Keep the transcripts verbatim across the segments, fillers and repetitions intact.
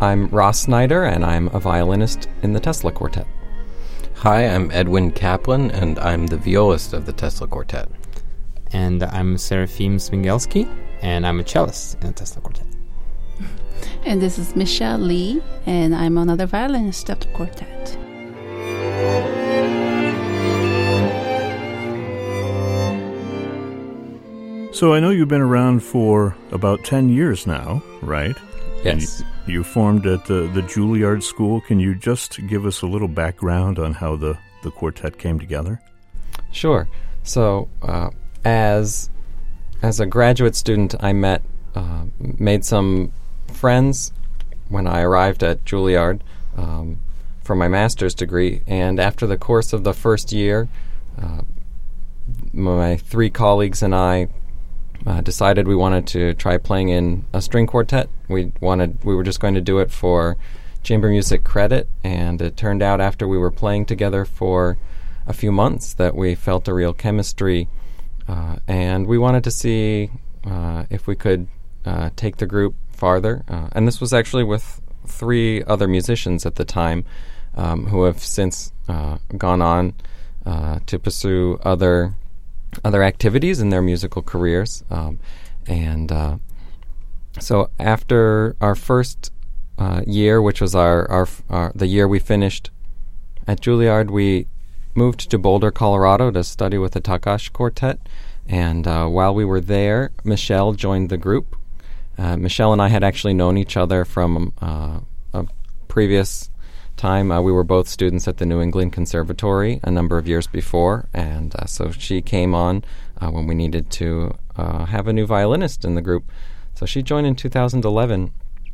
I'm Ross Snyder, and I'm a violinist in the Tesla Quartet. Hi, I'm Edwin Kaplan, and I'm the violist of the Tesla Quartet. And I'm Serafim Smingelski, and I'm a cellist in the Tesla Quartet. And this is Michelle Lee, and I'm another violinist of the quartet. So I know you've been around for about ten years now, right? Yes. And you, you formed at the, the Juilliard School. Can you just give us a little background on how the, the quartet came together? Sure. So uh, as as a graduate student, I met, uh, made some friends when I arrived at Juilliard um, for my master's degree. And after the course of the first year, uh, my three colleagues and I Uh, decided we wanted to try playing in a string quartet. We wanted we were just going to do it for chamber music credit, and it turned out after we were playing together for a few months that we felt a real chemistry, uh, and we wanted to see uh, if we could uh, take the group farther. Uh, and this was actually with three other musicians at the time um, who have since uh, gone on uh, to pursue other other activities in their musical careers. Um, and uh, so after our first uh, year, which was our, our, our the year we finished at Juilliard, we moved to Boulder, Colorado to study with the Takash Quartet. And uh, while we were there, Michelle joined the group. Uh, Michelle and I had actually known each other from uh, a previous time. Uh, we were both students at the New England Conservatory a number of years before, and uh, so she came on uh, when we needed to uh, have a new violinist in the group. So she joined in two thousand eleven,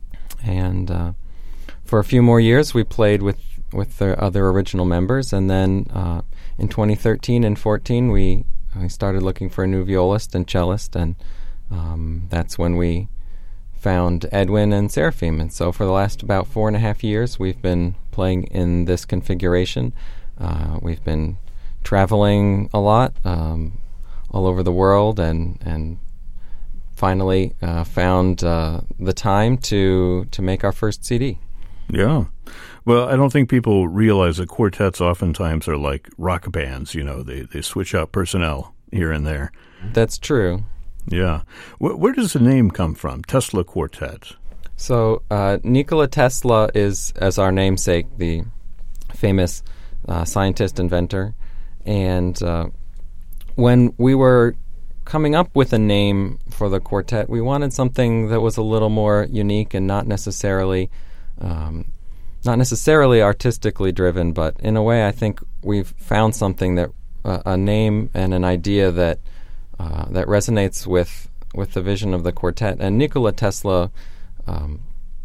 and uh, for a few more years we played with, with the other original members, and then uh, in twenty thirteen and fourteen we, we started looking for a new violist and cellist, and um, that's when we found Edwin and Serafim. And so for the last about four and a half years, we've been playing in this configuration. Uh, we've been traveling a lot um, all over the world, and and finally uh, found uh, the time to to make our first C D. Yeah. Well, I don't think people realize that quartets oftentimes are like rock bands. You know, they, they switch out personnel here and there. That's true. Yeah. Wh- where does the name come from, Tesla Quartet? So uh, Nikola Tesla is, as our namesake, the famous uh, scientist, inventor. And uh, when we were coming up with a name for the quartet, we wanted something that was a little more unique and not necessarily um, not necessarily artistically driven, but in a way I think we've found something that uh, a name and an idea that Uh, that resonates with, with the vision of the quartet. And Nikola Tesla, um,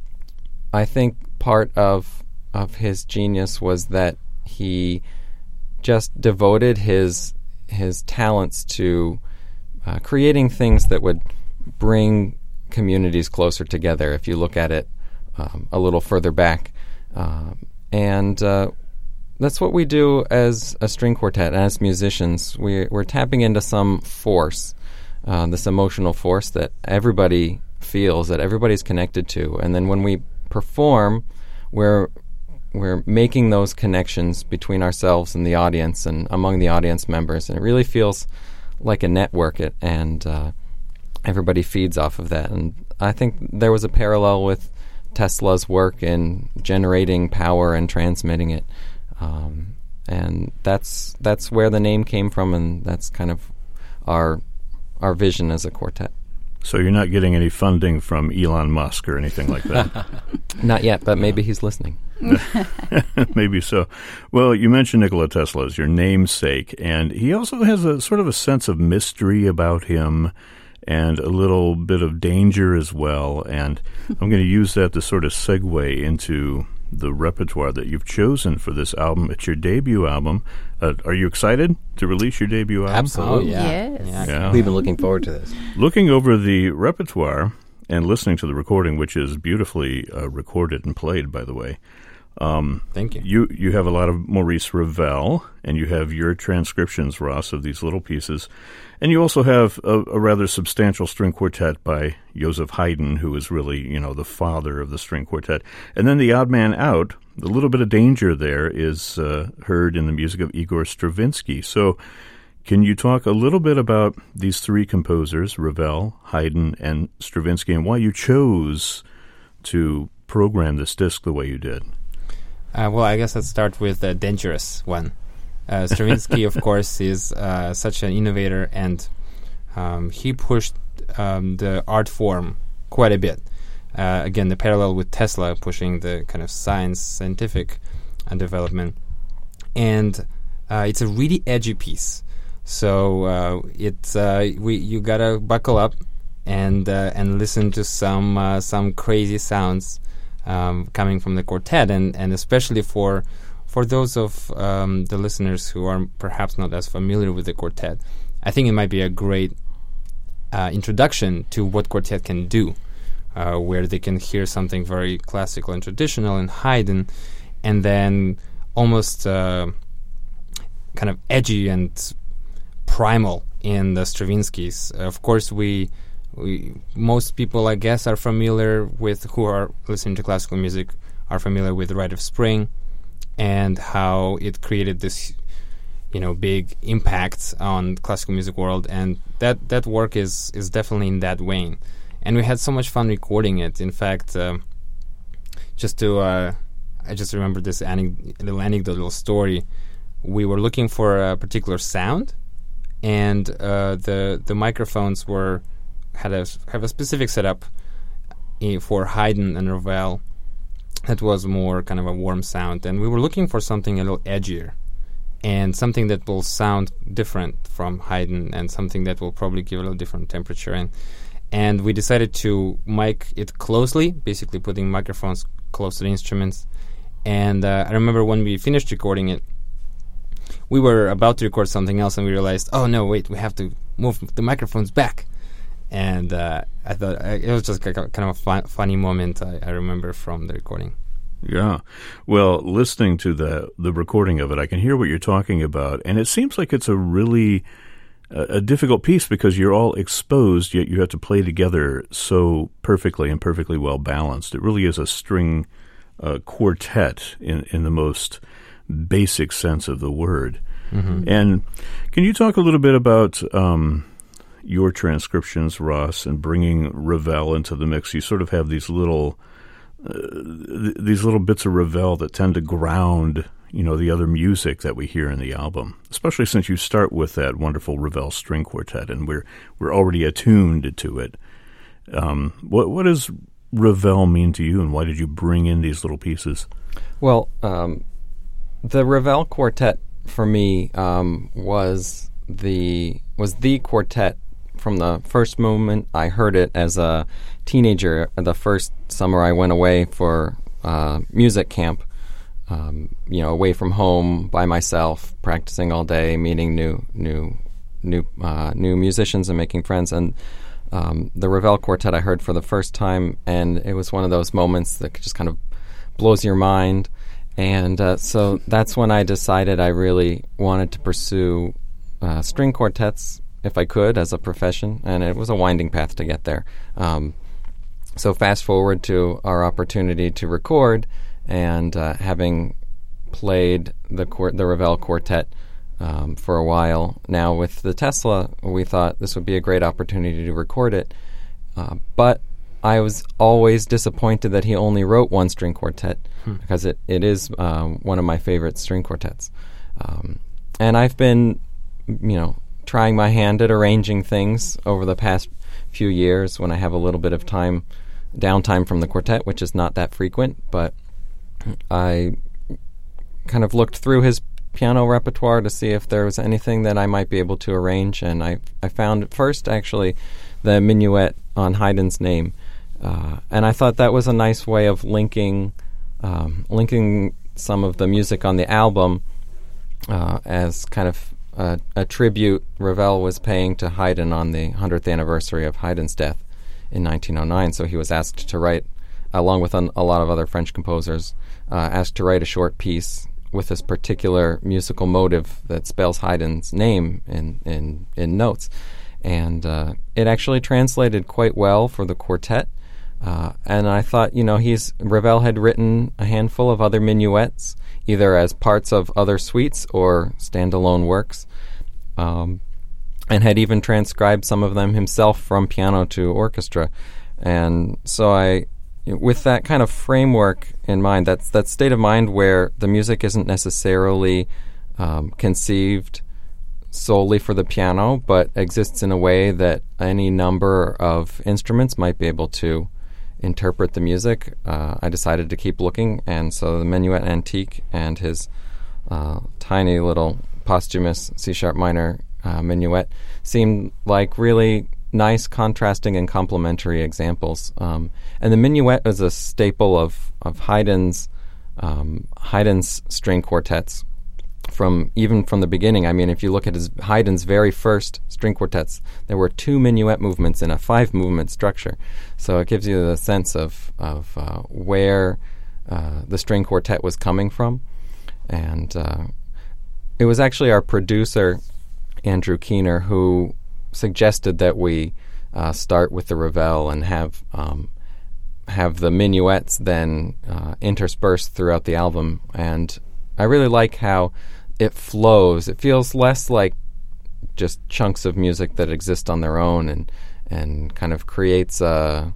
I think part of of his genius was that he just devoted his his talents to uh, creating things that would bring communities closer together, if you look at it um, a little further back. Uh, and uh, That's what we do as a string quartet, as musicians. We, we're tapping into some force, uh, this emotional force that everybody feels, that everybody's connected to. And then when we perform, we're we're making those connections between ourselves and the audience and among the audience members. And it really feels like a network, it, and uh, everybody feeds off of that. And I think there was a parallel with Tesla's work in generating power and transmitting it. Um, and that's that's where the name came from, and that's kind of our our vision as a quartet. So you're not getting any funding from Elon Musk or anything like that? Not yet, but maybe he's listening. Maybe so. Well, you mentioned Nikola Tesla as your namesake, and he also has a sort of a sense of mystery about him and a little bit of danger as well. And I'm going to use that to sort of segue into the repertoire that you've chosen for this album. It's your debut album. Uh, are you excited to release your debut album? Absolutely. Oh, yeah. Yes. Yeah. Yeah. We've been looking forward to this. Looking over the repertoire and listening to the recording, which is beautifully uh, recorded and played, by the way, Um, Thank you. You you have a lot of Maurice Ravel, and you have your transcriptions, Ross, of these little pieces. And you also have a, a rather substantial string quartet by Joseph Haydn, who is really, you know, the father of the string quartet. And then the odd man out, the little bit of danger there is uh, heard in the music of Igor Stravinsky. So can you talk a little bit about these three composers, Ravel, Haydn, and Stravinsky, and why you chose to program this disc the way you did? Uh, well, I guess I'd start with the dangerous one. Uh, Stravinsky, of course, is uh, such an innovator, and um, he pushed um, the art form quite a bit. Uh, again, the parallel with Tesla pushing the kind of science, scientific uh, development. And uh, it's a really edgy piece. So uh, it's uh, we you gotta buckle up and uh, and listen to some uh, some crazy sounds um, coming from the quartet, and, and especially for for those of um, the listeners who are perhaps not as familiar with the quartet, I think it might be a great uh, introduction to what quartet can do, uh, where they can hear something very classical and traditional in Haydn, and then almost uh, kind of edgy and primal in the Stravinsky's. Uh, of course, we we most people, I guess, are familiar with, who are listening to classical music, are familiar with Rite of Spring and how it created this, you know, big impact on the classical music world, and that that work is is definitely in that vein. And we had so much fun recording it. In fact, uh, just to uh, I just remember this anec- little anecdote, little story. We were looking for a particular sound, and uh, the the microphones were had a have a specific setup i- for Haydn and Ravel that was more kind of a warm sound, and we were looking for something a little edgier and something that will sound different from Haydn, and something that will probably give a little different temperature. And and we decided to mic it closely, basically putting microphones close to the instruments. And uh, I remember when we finished recording it, we were about to record something else, and we realized, oh no, wait, we have to move the microphones back. And uh, I thought uh, it was just like a, kind of a fun, funny moment I, I remember from the recording. Yeah. Well, listening to the the recording of it, I can hear what you're talking about, and it seems like it's a really uh, a difficult piece because you're all exposed, yet you have to play together so perfectly and perfectly well balanced. It really is a string uh, quartet in, in the most basic sense of the word. Mm-hmm. And can you talk a little bit about um, your transcriptions, Ross, and bringing Ravel into the mix? You sort of have these little uh, th- these little bits of Ravel that tend to ground, you know, the other music that we hear in the album, especially since you start with that wonderful Ravel string quartet, and we're we're already attuned to it. Um, what what does Ravel mean to you, and why did you bring in these little pieces? Well, um, the Ravel quartet for me um, was the was the quartet from the first moment I heard it as a teenager. The first summer I went away for uh, music camp, um, you know, away from home by myself, practicing all day, meeting new new new uh, new musicians and making friends. And um, the Ravel quartet I heard for the first time, and it was one of those moments that just kind of blows your mind. And uh, so that's when I decided I really wanted to pursue uh, string quartets, if I could, as a profession, and it was a winding path to get there. Um, so fast forward to our opportunity to record, and uh, having played the quart- the Ravel quartet um, for a while now with the Tesla, we thought this would be a great opportunity to record it. Uh, but I was always disappointed that he only wrote one string quartet, hmm. because it, it is um, one of my favorite string quartets. Um, and I've been, you know, trying my hand at arranging things over the past few years when I have a little bit of time, downtime from the quartet, which is not that frequent, but I kind of looked through his piano repertoire to see if there was anything that I might be able to arrange, and I, I found first, actually, the minuet on Haydn's name. Uh, and I thought that was a nice way of linking um, linking some of the music on the album uh, as kind of a, a tribute Ravel was paying to Haydn on the hundredth anniversary of Haydn's death in nineteen oh nine. So he was asked to write along with an, a lot of other French composers, uh, asked to write a short piece with this particular musical motive that spells Haydn's name in, in, in notes. And uh, it actually translated quite well for the quartet. Uh, and I thought, you know, he's Ravel had written a handful of other minuets, either as parts of other suites or standalone works, um, and had even transcribed some of them himself from piano to orchestra. And so I, with that kind of framework in mind, that's that state of mind where the music isn't necessarily um, conceived solely for the piano, but exists in a way that any number of instruments might be able to interpret the music, uh, I decided to keep looking, and so the Minuet Antique and his uh, tiny little posthumous C-sharp minor uh, minuet seemed like really nice, contrasting, and complementary examples. Um, and the minuet is a staple of of Haydn's um, Haydn's string quartets. From even from the beginning, I mean, if you look at his Haydn's very first string quartets, there were two minuet movements in a five-movement structure. So it gives you the sense of of uh, where uh, the string quartet was coming from, and uh, it was actually our producer, Andrew Keener, who suggested that we uh, start with the Ravel and have um, have the minuets then uh, interspersed throughout the album. And I really like how it flows. It feels less like just chunks of music that exist on their own, and and kind of creates a,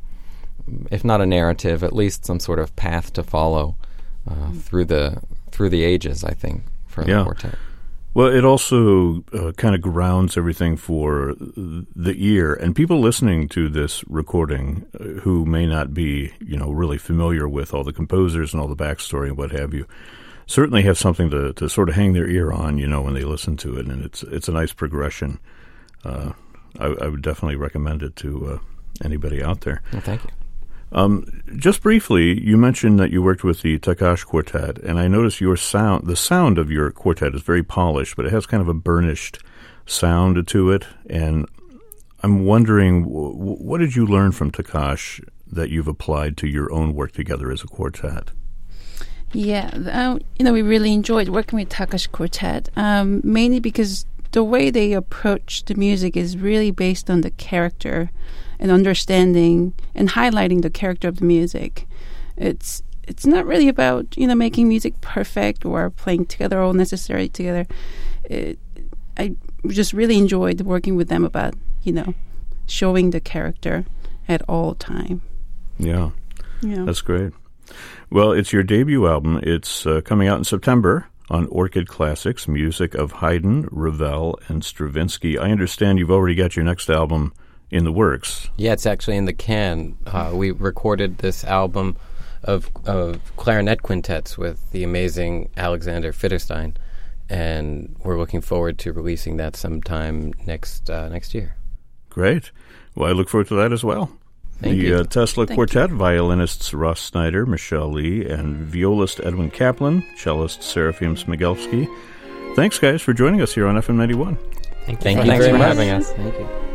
if not a narrative, at least some sort of path to follow uh, mm. through the through the ages, I think, for yeah. the quartet. Well, it also uh, kind of grounds everything for the ear, and people listening to this recording uh, who may not be, you know, really familiar with all the composers and all the backstory and what have you, certainly have something to, to sort of hang their ear on, you know, when they listen to it, and it's it's a nice progression. Uh, I, I would definitely recommend it to uh, anybody out there. Well, thank you. Um, just briefly, you mentioned that you worked with the Takash Quartet, and I noticed your sound, the sound of your quartet is very polished, but it has kind of a burnished sound to it. And I'm wondering, w- what did you learn from Takash that you've applied to your own work together as a quartet? Yeah, uh, you know, we really enjoyed working with Takash Quartet, um, mainly because the way they approach the music is really based on the character and understanding and highlighting the character of the music. It's it's not really about, you know, making music perfect or playing together all necessarily together. It, I just really enjoyed working with them about, you know, showing the character at all time. Yeah, yeah. That's great. Well, it's your debut album. It's uh, coming out in September on Orchid Classics, music of Haydn, Ravel, and Stravinsky. I understand you've already got your next album in the works. Yeah, it's actually in the can. Uh, we recorded this album of, of clarinet quintets with the amazing Alexander Fitterstein, and we're looking forward to releasing that sometime next uh, next year. Great. Well, I look forward to that as well. Thank the you. Uh, Tesla Thank Quartet, you. violinists Ross Snyder, Michelle Lee, and violist Edwin Kaplan, cellist Seraphim Smigelski. Thanks, guys, for joining us here on F M ninety-one. Thank you. Thank you Thanks very for much. having us. Thank you.